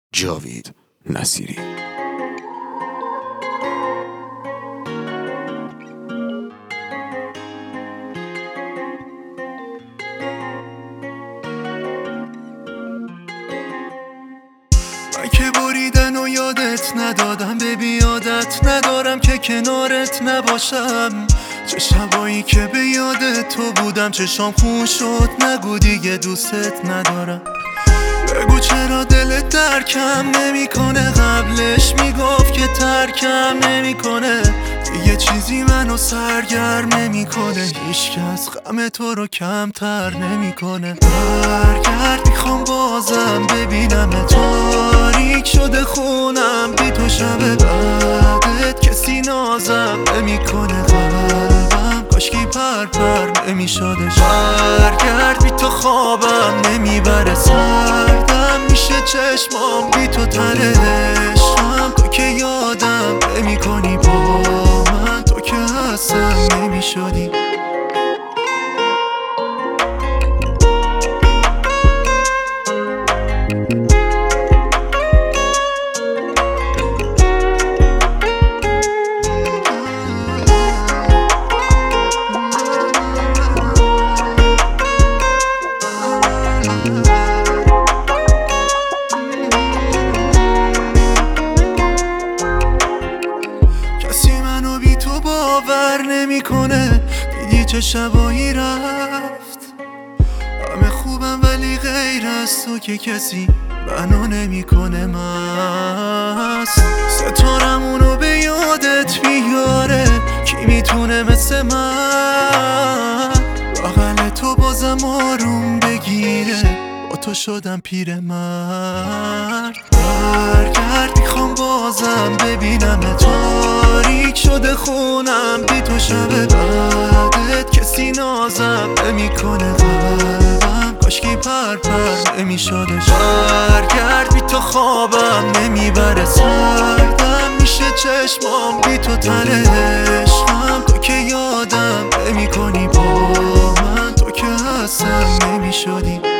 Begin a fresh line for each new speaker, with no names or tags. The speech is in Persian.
جاوید نصیری.
من که بریدن و یادت ندادم، ببی عادت ندارم که کنارت نباشم. چه شبایی که به یادت تو بودم چشام خون شد، نگو دیگه دوستت ندارم. بگو چرا دلت درکم نمیکنه، قبلش میگفت که ترکم نمیکنه. دیگه چیزی منو سرگرم نمیکنه، هیچکس غم تو رو کمتر نمیکنه. برگرد میخوام بازم ببینم، تاریک شده خونم بی تو، شب بعدت کسی نازم نمیکنه. قلبم کاشکی پر نمیشدش. برگرد بی تو خوابم نمیبره، سردم میشه چشمام بی تو تره عشقم. تو که یادم نمیکنی با من، تو که اصلا نمیشدی. باور نمیکنه، دیدی چه شبایی رفت. همه خوبم ولی غیر از تو که کسی منو نمیکنه مست. ستارمونو به یادت بیاره، کی میتونه مثل من بغل تو بازم آروم بگیره. با تو شدم پیرمرد. برگرد میخوام بازم ببینم، تاریک شده خونم بی تو، شب بعدت کسی نازم نمیکنه. قلبم کاشکی پر نمیشدش. برگرد بی تو خوابم نمیبره، سردم میشه چشمام بی تو تره عشقم. تو که یادم نمیکنی با من، تو که اصلا نمیشدی.